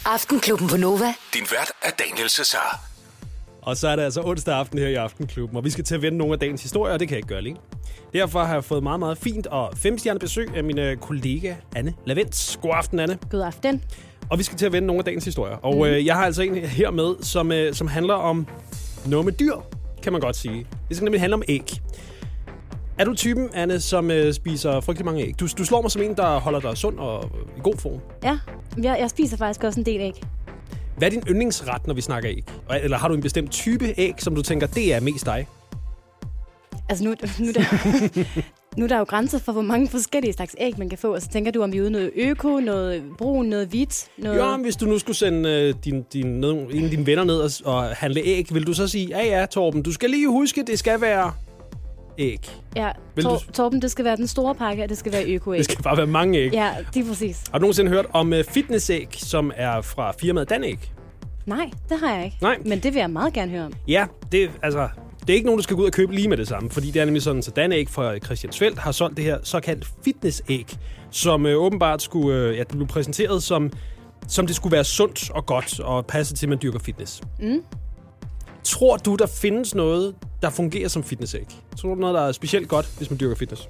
Aftenklubben på Nova. Din vært er Daniel Cesar. Og så er det altså onsdag aften her i Aftenklubben, og vi skal til at vende nogle af dagens historier, og det kan jeg ikke gøre alene. Derfor har jeg fået meget, meget fint og 5-stjernet besøg af min kollega Anne Lavens. God aften, Anne. God aften. Og vi skal til at vende nogle af dagens historier. Og jeg har altså en her med, som handler om noget med dyr, kan man godt sige. Det skal nemlig handle om æg. Er du typen, Anne, som spiser frygtelig mange æg? Du slår mig som en, der holder dig sund og i god form. Ja, jeg spiser faktisk også en del æg. Hvad er din yndlingsret, når vi snakker æg? Eller har du en bestemt type æg, som du tænker, det er mest dig? Altså nu er der jo grænser for, hvor mange forskellige slags æg, man kan få. Og så tænker du, om vi er ude noget øko, noget brun, noget hvidt? Noget... Jo, hvis du nu skulle sende en af dine venner ned og handle æg, vil du så sige, ja, Torben, du skal lige huske, det skal være æg. Ja, Torben, det skal være den store pakke, og det skal være øko-æg. Det skal bare være mange æg. Ja, det er præcis. Har du nogensinde hørt om fitnessæg, som er fra firmaet Danæg? Nej, det har jeg ikke. Nej. Men det vil jeg meget gerne høre om. Ja, det er ikke nogen, du skal gå ud og købe lige med det samme, fordi det er nemlig sådan, så Danæg fra Christiansfeld har solgt det her såkaldt fitnessæg, som åbenbart skulle, det blev præsenteret som det skulle være sundt og godt og passe til, at man dyrker fitness. Tror du, der findes noget, der fungerer som fitnessæg? Tror du noget, der er specielt godt, hvis man dyrker fitness?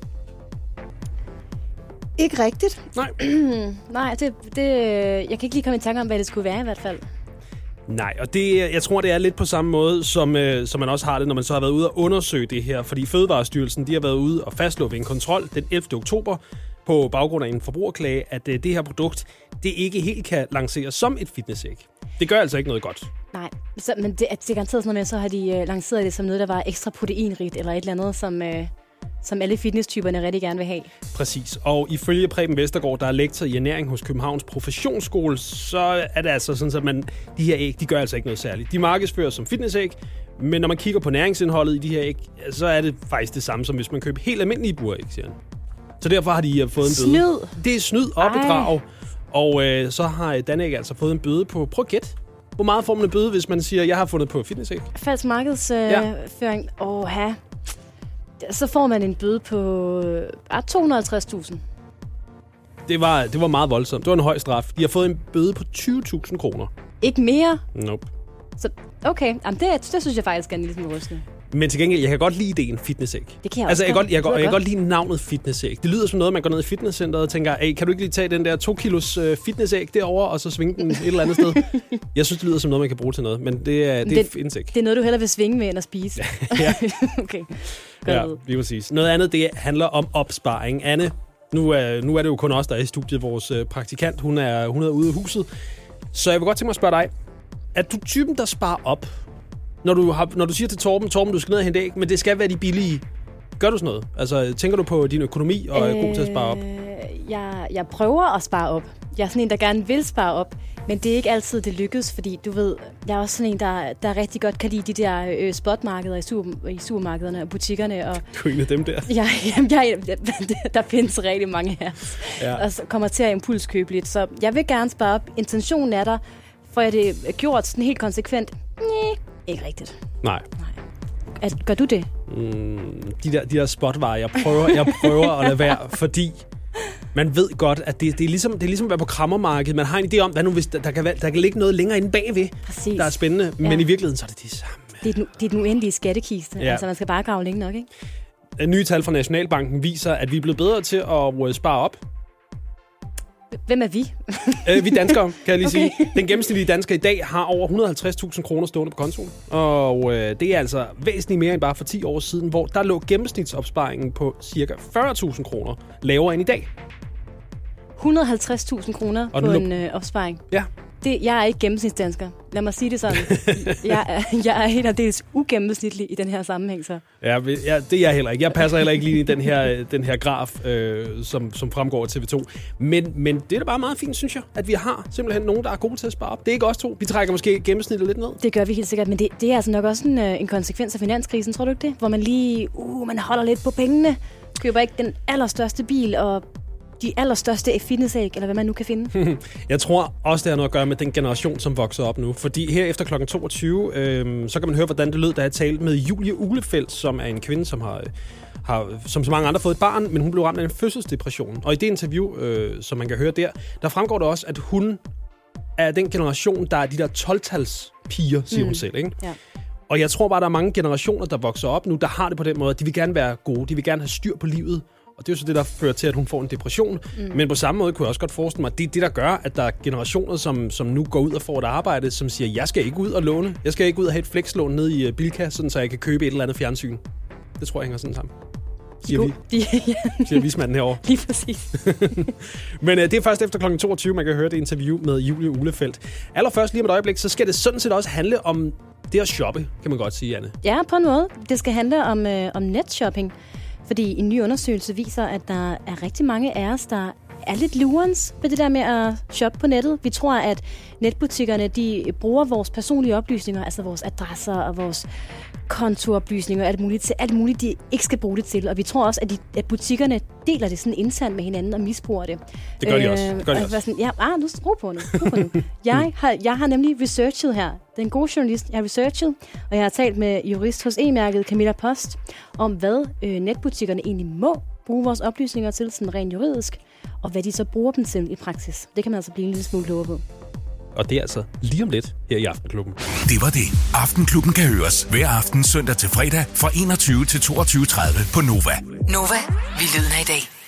Ikke rigtigt. Nej. Nej, jeg kan ikke lige komme i tanke om, hvad det skulle være i hvert fald. Nej, og jeg tror, det er lidt på samme måde, som man også har det, når man så har været ude og undersøge det her. Fordi Fødevarestyrelsen, de har været ude og fastslå ved en kontrol den 11. oktober på baggrund af en forbrugerklage, at det her produkt, det ikke helt kan lanceres som et fitnessæg. Det gør altså ikke noget godt. Nej, men det er garanteret sådan noget med, så har de lanceret det som noget, der var ekstra proteinrigt, eller et eller andet, som alle fitnesstyperne rigtig gerne vil have. Præcis. Og ifølge Preben Vestergaard, der er lektor i ernæring hos Københavns Professionsskole, så er det altså sådan, at de her æg, de gør altså ikke noget særligt. De markedsføres som fitnessæg, men når man kigger på næringsindholdet i de her æg, så er det faktisk det samme, som hvis man køber helt almindelige buræg, siger han. Så derfor har de fået en bøde. Snyd! Det er snyd og bedrag. Og så har Danæg altså fået en bøde på, prøv at gætte. Hvor meget får man en bøde, hvis man siger, jeg har fundet på fitnessæg? Falsk markedsføring. Så får man en bøde på 250.000. Det var meget voldsomt. Det var en høj straf. De har fået en bøde på 20.000 kroner. Ikke mere? Nope. Så okay, jamen det synes jeg faktisk er en lille smule rystende. Men til gengæld, jeg kan godt lide ideen fitnessæg. Det kan jeg også. Altså, jeg kan godt lide navnet fitnessæg. Det lyder som noget, man går ned i fitnesscenteret og tænker, kan du ikke lige tage den der 2 kilos fitnessæg derovre, og så svinge den et eller andet sted? Jeg synes, det lyder som noget, man kan bruge til noget, men det er fitnessæg. Det er noget, du hellere vil svinge med end at spise. Ja. Okay. Ja, lige præcis. Noget andet, det handler om opsparing. Anne, nu er det jo kun os, der er i studiet. Vores praktikant, hun er ude af huset. Så jeg vil godt tænke mig at spørge dig, er du typen, der sparer op? Når du siger til Torben, du skal ned og hente æg, men det skal være de billige. Gør du sådan noget? Altså, tænker du på din økonomi og er god til at spare op? Jeg prøver at spare op. Jeg er sådan en, der gerne vil spare op, men det er ikke altid, det lykkes, fordi du ved, jeg er også sådan en, der rigtig godt kan lide de der spotmarkeder i supermarkederne og butikkerne. Og du er en af dem der? Der findes rigtig mange her. Ja. Og så kommer til at impulskøbe lidt, så jeg vil gerne spare op. Intentionen er der, får jeg det gjort sådan helt konsekvent? Nej. Ikke rigtigt. Nej. Gør du det? De der spotvarer, jeg prøver at lade være, fordi man ved godt, at det er ligesom at være på krammermarkedet. Man har en idé om, hvad nu hvis der kan ligge noget længere inde bagved, præcis, der er spændende. Ja. Men i virkeligheden, så er det de samme. Det er den uendelige skattekiste. Ja. Altså, man skal bare grave længe nok, ikke? Nye tal fra Nationalbanken viser, at vi er blevet bedre til at spare op. Hvem er vi? Vi danskere, kan jeg lige sige. Den gennemsnitlige dansker i dag har over 150.000 kroner stående på kontoen. Og det er altså væsentligt mere end bare for 10 år siden, hvor der lå gennemsnitsopsparingen på ca. 40.000 kroner lavere end i dag. 150.000 kroner på en opsparing? Ja. Jeg er ikke gennemsnitsdansker. Lad mig sige det sådan. Jeg er helt og dels ugennemsnitlig i den her sammenhæng. Så. Ja, det er jeg heller ikke. Jeg passer heller ikke lige i den her graf, som fremgår af TV2. Men det er da bare meget fint, synes jeg, at vi har simpelthen nogen, der er gode til at spare op. Det er ikke os to. Vi trækker måske gennemsnittet lidt ned. Det gør vi helt sikkert, men det er altså nok også en konsekvens af finanskrisen, tror du ikke det? Hvor man lige man holder lidt på pengene, køber ikke den allerstørste bil og de allerstørste fitnessæg, eller hvad man nu kan finde. Jeg tror også, det har noget at gøre med den generation, som vokser op nu. Fordi her efter kl. 22, så kan man høre, hvordan det lød, da jeg talte med Julie Uhlefeldt, som er en kvinde, som har som så mange andre fået et barn, men hun blev ramt af en fødselsdepression. Og i det interview, som man kan høre der fremgår det også, at hun er den generation, der er de der 12-tals piger, siger hun selv, ikke? Ja. Og jeg tror bare, der er mange generationer, der vokser op nu, der har det på den måde. De vil gerne være gode, de vil gerne have styr på livet. Og det er jo så det, der fører til, at hun får en depression. Men på samme måde kunne jeg også godt forestille mig, at det er det, der gør, at der er generationer, som nu går ud og får et arbejde, som siger, jeg skal ikke ud og låne. Jeg skal ikke ud og have et flekslån ned i Bilka, sådan så jeg kan købe et eller andet fjernsyn. Det tror jeg hænger sådan sammen. Siger vismanden herovre. Lige præcis. Men det er først efter kl. 22, man kan høre det interview med Julie Ulefeldt. Allerførst lige om et øjeblik, så skal det sådan set også handle om det at shoppe, kan man godt sige, Anne. Ja, på en måde. Det skal handle om netshopping. Fordi en ny undersøgelse viser, at der er rigtig mange af os, der er lidt lurens ved det der med at shoppe på nettet. Vi tror, at netbutikkerne de bruger vores personlige oplysninger, altså vores adresser og vores kontooplysninger og alt muligt, de ikke skal bruge det til. Og vi tror også, at butikkerne deler det sådan internt med hinanden og misbruger det. Det gør de også. Sådan, ja, nu ro på nu. Jeg har nemlig researchet her. Det er en god journalist. Jeg har researchet, og jeg har talt med jurist hos E-mærket Camilla Post om, hvad netbutikkerne egentlig må bruge vores oplysninger til, sådan rent juridisk, og hvad de så bruger dem til i praksis. Det kan man altså blive en lille smule klogere på. Og det er altså lige om lidt her i Aftenklubben. Det var det. Aftenklubben kan høres hver aften søndag til fredag fra 21 til 22.30 på Nova. Nova, vi lyder i dag.